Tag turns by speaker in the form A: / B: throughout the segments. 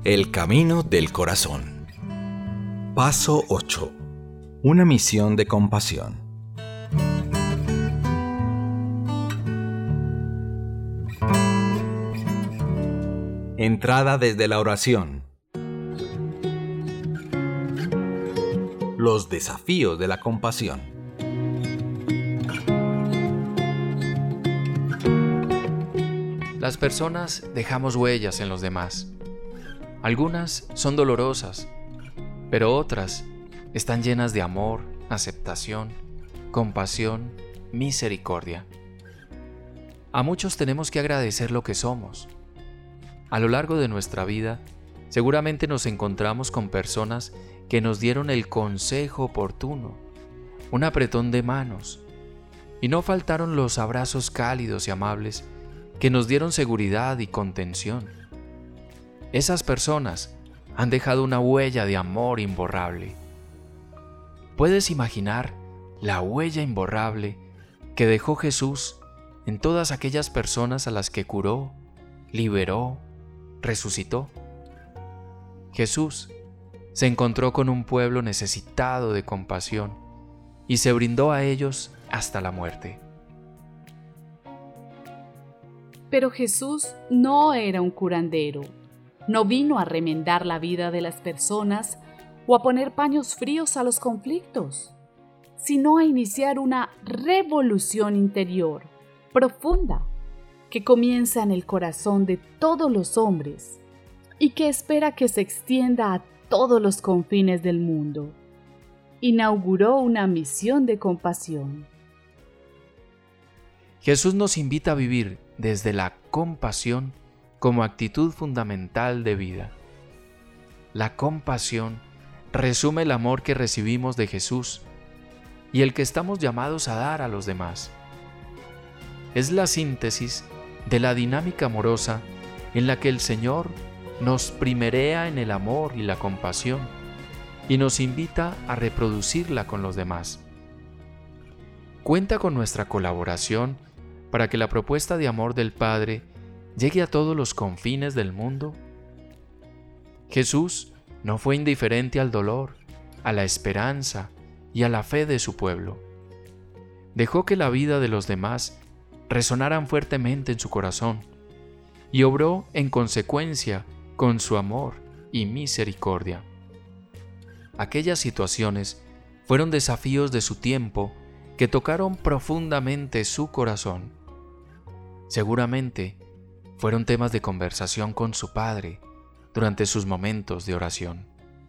A: El camino del corazón. Paso 8. Una misión de compasión. Entrada desde la oración. Los desafíos de la compasión.
B: Las personas dejamos huellas en los demás. Algunas son dolorosas, pero otras están llenas de amor, aceptación, compasión, misericordia. A muchos tenemos que agradecer lo que somos. A lo largo de nuestra vida, seguramente nos encontramos con personas que nos dieron el consejo oportuno, un apretón de manos, y no faltaron los abrazos cálidos y amables que nos dieron seguridad y contención. Esas personas han dejado una huella de amor imborrable. ¿Puedes imaginar la huella imborrable que dejó Jesús en todas aquellas personas a las que curó, liberó, resucitó? Jesús se encontró con un pueblo necesitado de compasión y se brindó a ellos hasta la muerte.
C: Pero Jesús no era un curandero. No vino a remendar la vida de las personas o a poner paños fríos a los conflictos, sino a iniciar una revolución interior profunda que comienza en el corazón de todos los hombres y que espera que se extienda a todos los confines del mundo. Inauguró una misión de compasión.
B: Jesús nos invita a vivir desde la compasión como actitud fundamental de vida. La compasión resume el amor que recibimos de Jesús y el que estamos llamados a dar a los demás. Es la síntesis de la dinámica amorosa en la que el Señor nos primerea en el amor y la compasión y nos invita a reproducirla con los demás. Cuenta con nuestra colaboración para que la propuesta de amor del Padre llegue a todos los confines del mundo. Jesús no fue indiferente al dolor, a la esperanza y a la fe de su pueblo. Dejó que la vida de los demás resonaran fuertemente en su corazón y obró en consecuencia con su amor y misericordia. Aquellas situaciones fueron desafíos de su tiempo que tocaron profundamente su corazón. Seguramente fueron temas de conversación con su Padre durante sus momentos de oración.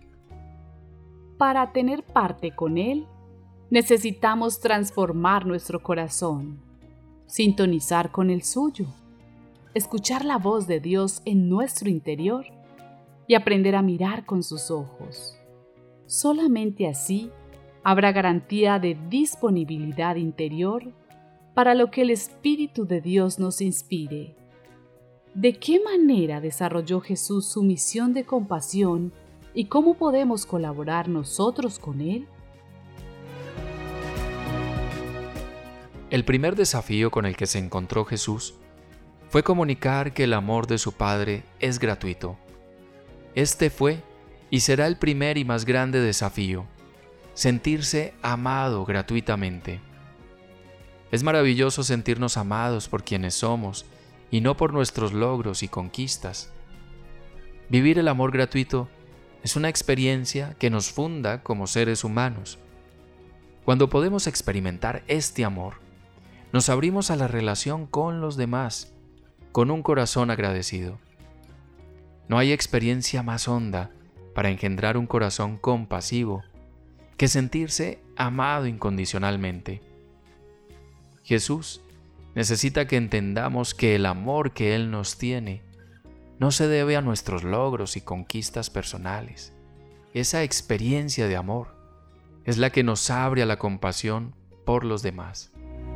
C: Para tener parte con Él, necesitamos transformar nuestro corazón, sintonizar con el suyo, escuchar la voz de Dios en nuestro interior y aprender a mirar con sus ojos. Solamente así habrá garantía de disponibilidad interior para lo que el Espíritu de Dios nos inspire. ¿De qué manera desarrolló Jesús su misión de compasión y cómo podemos colaborar nosotros con Él?
B: El primer desafío con el que se encontró Jesús fue comunicar que el amor de su Padre es gratuito. Este fue y será el primer y más grande desafío: sentirse amado gratuitamente. Es maravilloso sentirnos amados por quienes somos y no por nuestros logros y conquistas. Vivir el amor gratuito es una experiencia que nos funda como seres humanos. Cuando podemos experimentar este amor, nos abrimos a la relación con los demás, con un corazón agradecido. No hay experiencia más honda para engendrar un corazón compasivo que sentirse amado incondicionalmente. Jesús necesita que entendamos que el amor que Él nos tiene no se debe a nuestros logros y conquistas personales. Esa experiencia de amor es la que nos abre a la compasión por los demás.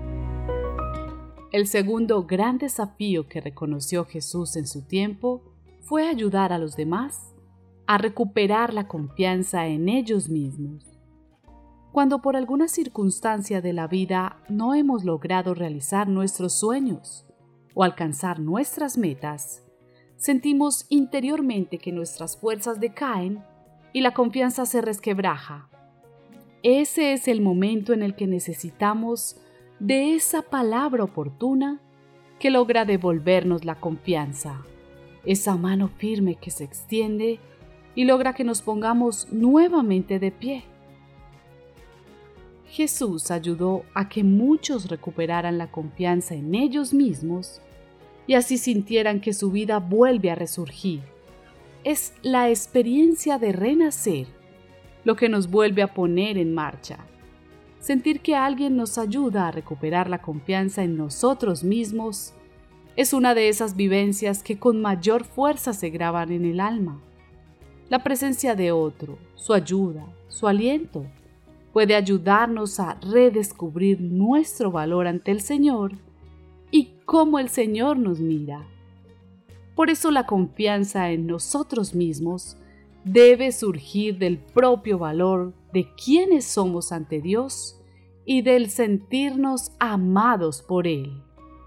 C: El segundo gran desafío que reconoció Jesús en su tiempo fue ayudar a los demás a recuperar la confianza en ellos mismos. Cuando por alguna circunstancia de la vida no hemos logrado realizar nuestros sueños o alcanzar nuestras metas, sentimos interiormente que nuestras fuerzas decaen y la confianza se resquebraja. Ese es el momento en el que necesitamos de esa palabra oportuna que logra devolvernos la confianza, esa mano firme que se extiende y logra que nos pongamos nuevamente de pie. Jesús ayudó a que muchos recuperaran la confianza en ellos mismos y así sintieran que su vida vuelve a resurgir. Es la experiencia de renacer lo que nos vuelve a poner en marcha. Sentir que alguien nos ayuda a recuperar la confianza en nosotros mismos es una de esas vivencias que con mayor fuerza se graban en el alma. La presencia de otro, su ayuda, su aliento, puede ayudarnos a redescubrir nuestro valor ante el Señor y cómo el Señor nos mira. Por eso la confianza en nosotros mismos debe surgir del propio valor de quienes somos ante Dios y del sentirnos amados por Él.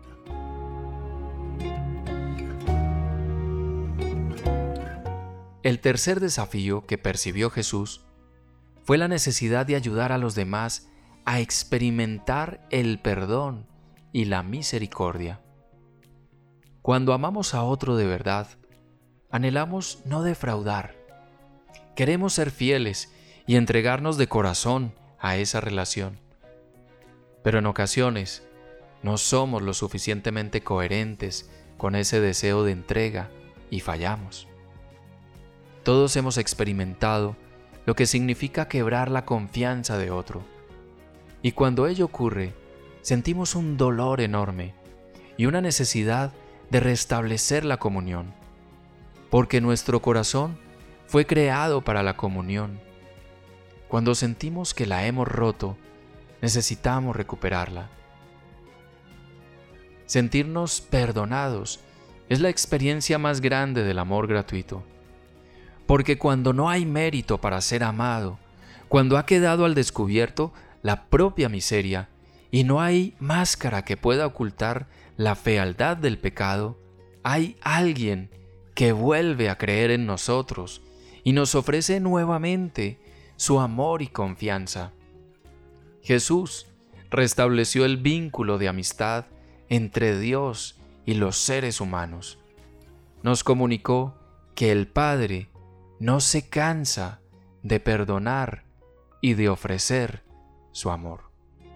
B: El tercer desafío que percibió Jesús fue la necesidad de ayudar a los demás a experimentar el perdón y la misericordia. Cuando amamos a otro de verdad, anhelamos no defraudar. Queremos ser fieles y entregarnos de corazón a esa relación. Pero en ocasiones no somos lo suficientemente coherentes con ese deseo de entrega y fallamos. Todos hemos experimentado lo que significa quebrar la confianza de otro. Y cuando ello ocurre, sentimos un dolor enorme y una necesidad de restablecer la comunión, porque nuestro corazón fue creado para la comunión. Cuando sentimos que la hemos roto, necesitamos recuperarla. Sentirnos perdonados es la experiencia más grande del amor gratuito. Porque cuando no hay mérito para ser amado, cuando ha quedado al descubierto la propia miseria y no hay máscara que pueda ocultar la fealdad del pecado, hay alguien que vuelve a creer en nosotros y nos ofrece nuevamente su amor y confianza. Jesús restableció el vínculo de amistad entre Dios y los seres humanos. Nos comunicó que el Padre no se cansa de perdonar y de ofrecer su amor.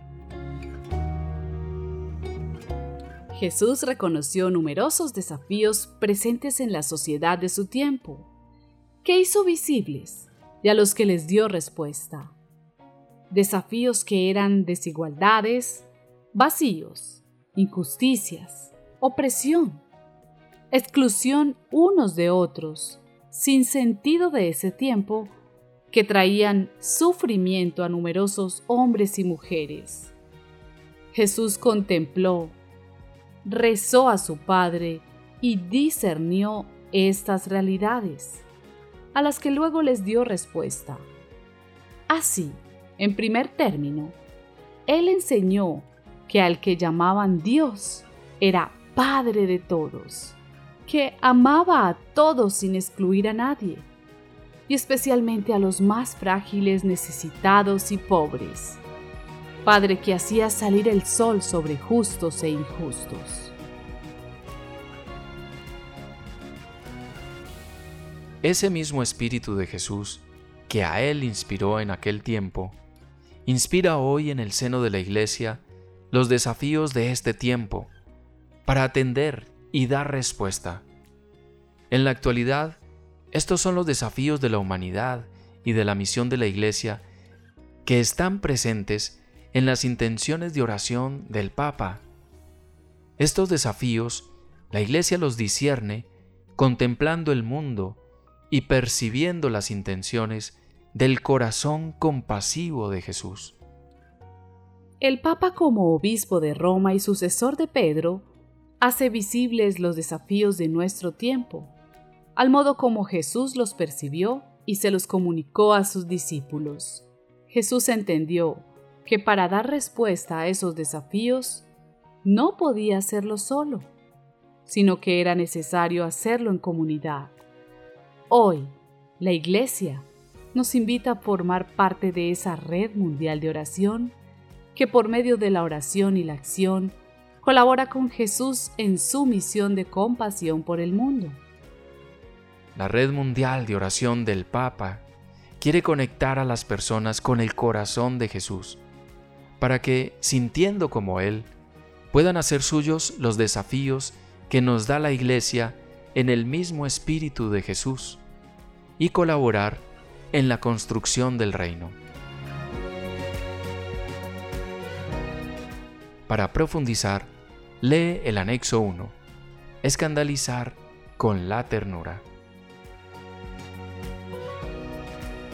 C: Jesús reconoció numerosos desafíos presentes en la sociedad de su tiempo, que hizo visibles y a los que les dio respuesta. Desafíos que eran desigualdades, vacíos, injusticias, opresión, exclusión unos de otros, sin sentido de ese tiempo, que traían sufrimiento a numerosos hombres y mujeres. Jesús contempló, rezó a su Padre y discernió estas realidades, a las que luego les dio respuesta. Así, en primer término, Él enseñó que al que llamaban Dios era Padre de todos, que amaba a todos sin excluir a nadie, y especialmente a los más frágiles, necesitados y pobres. Padre que hacía salir el sol sobre justos e injustos.
B: Ese mismo espíritu de Jesús, que a Él inspiró en aquel tiempo, inspira hoy en el seno de la Iglesia los desafíos de este tiempo para atender y dar respuesta. En la actualidad, estos son los desafíos de la humanidad y de la misión de la Iglesia que están presentes en las intenciones de oración del Papa. Estos desafíos, la Iglesia los discierne contemplando el mundo y percibiendo las intenciones del corazón compasivo de Jesús.
C: El Papa, como obispo de Roma y sucesor de Pedro, hace visibles los desafíos de nuestro tiempo, al modo como Jesús los percibió y se los comunicó a sus discípulos. Jesús entendió que para dar respuesta a esos desafíos no podía hacerlo solo. sino que era necesario hacerlo en comunidad. Hoy, la Iglesia nos invita a formar parte de esa red mundial de oración que por medio de la oración y la acción colabora con Jesús en su misión de compasión por el mundo.
B: La Red Mundial de Oración del Papa quiere conectar a las personas con el corazón de Jesús, para que, sintiendo como Él, puedan hacer suyos los desafíos que nos da la Iglesia en el mismo espíritu de Jesús y colaborar en la construcción del reino. Para profundizar, lee el anexo 1, Escandalizar con la ternura.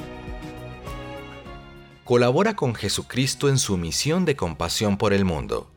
A: Colabora con Jesucristo en su misión de compasión por el mundo.